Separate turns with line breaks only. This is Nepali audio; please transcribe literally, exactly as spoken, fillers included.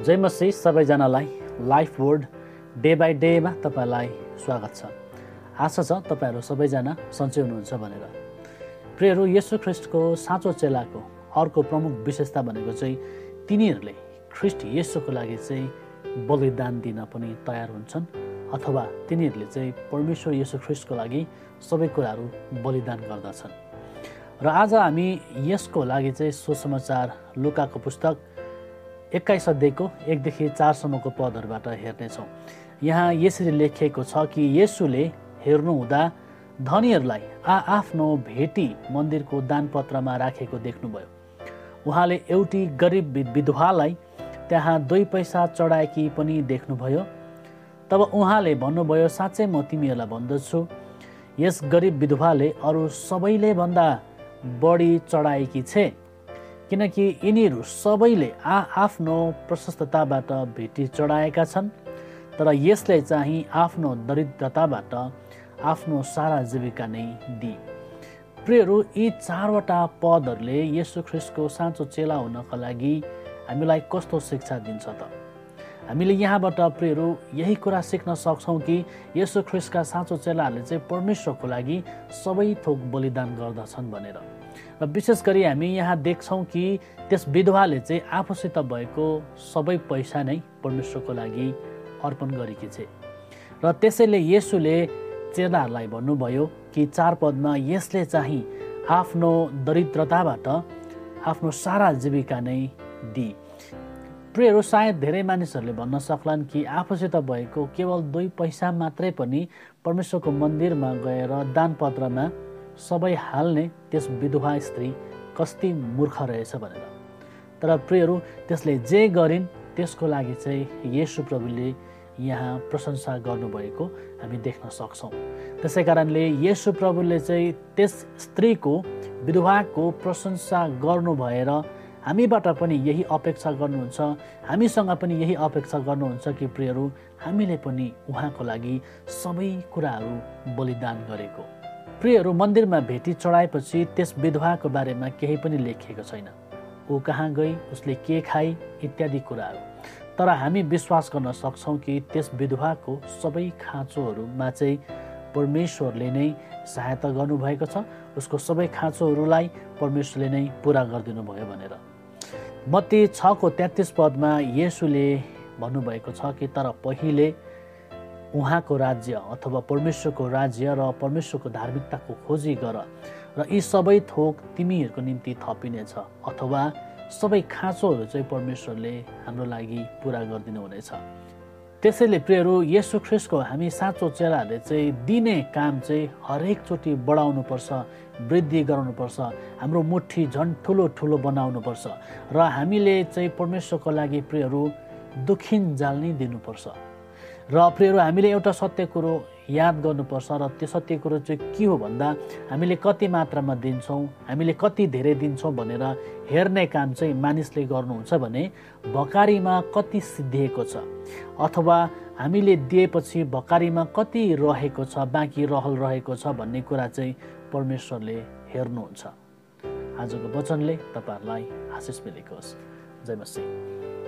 जय मसीह सबैजनालाई लाइफ वर्ड डे बाई डेमा तपाईँलाई स्वागत छ। आशा छ तपाईँहरू सबैजना सन्चै हुनुहुन्छ भनेर। प्रियहरू, येशू ख्रिस्टको साँचो चेलाको अर्को प्रमुख विशेषता भनेको चाहिँ तिनीहरूले ख्रिस्ट येशूको लागि चाहिँ बलिदान दिन पनि तयार हुन्छन् अथवा तिनीहरूले चाहिँ परमेश्वर येशू ख्रिस्टको लागि सबै कुराहरू बलिदान गर्दछन्। र आज हामी यसको लागि चाहिँ सुसमाचार लुकाको पुस्तक एक्काइस अध्यायको एकदेखि चारसम्मको पदहरूबाट हेर्नेछौँ। यहाँ यसरी लेखिएको छ कि येशूले हेर्नुहुँदा धनीहरूलाई आ आफ्नो भेटी मन्दिरको दानपत्रमा राखेको देख्नुभयो। उहाँले एउटी गरिब विधवालाई त्यहाँ दुई पैसा चढाएकी पनि देख्नुभयो। तब उहाँले भन्नुभयो, साँच्चै म तिमीहरूलाई भन्दछु, यस गरिब विधवाले अरू सबैले भन्दा बढी चढाएकी छे, किनकि यिनीहरू सबैले आ आफ्नो प्रशस्तताबाट भेटी चढाएका छन्, तर यसले चाहिँ आफ्नो दरिद्रताबाट आफ्नो सारा जीविका नै दिए। प्रियहरू, यी चारवटा पदहरूले येशू ख्रिस्टको साँचो चेला हुनका लागि हामीलाई कस्तो शिक्षा दिन्छ त? हामीले यहाँबाट प्रियहरू यही कुरा सिक्न सक्छौँ कि येशू ख्रिस्टका साँचो चेलाहरूले चाहिँ परमेश्वरको लागि सबै थोक बलिदान गर्दछन् भनेर। र विशेष गरी हामी यहाँ देख्छौँ कि त्यस विधवाले चाहिँ आफूसित भएको सबै पैसा नै परमेश्वरको लागि अर्पण गरेकी छे। र त्यसैले येशूले चेलाहरूलाई भन्नुभयो कि चार पदमा यसले चाहिँ आफ्नो दरिद्रताबाट आफ्नो सारा जीविका नै दिए। प्रियहरू, सायद धेरै मानिसहरूले भन्न सक्लान् कि आफूसित भएको केवल दुई पैसा मात्रै पनि परमेश्वरको मन्दिरमा गएर दानपत्रमा सबै हाल्ने त्यस विधवा स्त्री कति मूर्ख रहेछ भनेर। तर प्रियहरू, त्यसले जे गरिन् त्यसको लागि चाहिँ येशू प्रभुले यहाँ प्रशंसा गर्नुभएको हामी देख्न सक्छौँ। त्यसै कारणले येशू प्रभुले चाहिँ त्यस स्त्रीको विधवाको प्रशंसा गर्नु भएर हामीबाट पनि यही अपेक्षा गर्नुहुन्छ, हामीसँग पनि यही अपेक्षा गर्नुहुन्छ कि प्रियहरू हामीले पनि उहाँको लागि सबै कुराहरू बलिदान गरेको। प्रियहरू, मन्दिरमा भेटी चढाएपछि त्यस विधवाको बारेमा केही पनि लेखिएको छैन। ऊ कहाँ गई, उसले के खाई इत्यादि कुराहरू। तर हामी विश्वास गर्न सक्छौँ कि त्यस विधवाको सबै खाँचोहरूमा चाहिँ परमेश्वरले नै सहायता गर्नुभएको छ। उसको सबै खाँचोहरूलाई परमेश्वरले नै पुरा गरिदिनु भयो भनेर। मत्ती छको तेत्तिस पदमा येशूले भन्नुभएको छ कि तर पहिले उहाँको राज्य अथवा परमेश्वरको राज्य र परमेश्वरको धार्मिकताको खोजी गर र यी सबै थोक तिमीहरूको निम्ति थपिनेछ, अथवा सबै खाँचोहरू चाहिँ परमेश्वरले हाम्रो लागि पुरा गरिदिनु हुनेछ। त्यसैले प्रियहरू, येशू ख्रिस्टको हामी साँचो चेलाहरूले चाहिँ दिने काम चाहिँ हरेकचोटि बढाउनुपर्छ, वृद्धि गराउनुपर्छ, हाम्रो मुठी झन् ठुलो ठुलो बनाउनुपर्छ र हामीले चाहिँ परमेश्वरको लागि प्रियहरू दुखिन जाल नै दिनुपर्छ। र प्रियहरू, हामीले एउटा सत्य कुरो याद गर्नुपर्छ र त्यो सत्य कुरो चाहिँ के हो भन्दा हामीले कति मात्रामा दिन्छौँ, हामीले कति धेरै दिन्छौँ भनेर हेर्ने काम चाहिँ मानिसले गर्नुहुन्छ भने भकारीमा कति सिद्धिएको छ अथवा हामीले दिएपछि भकारीमा कति रहेको छ, बाँकी रहल रहेको छ भन्ने कुरा चाहिँ परमेश्वरले हेर्नुहुन्छ। आजको वचनले तपाईँहरूलाई आशिष मिलेको होस्। जय मसीह।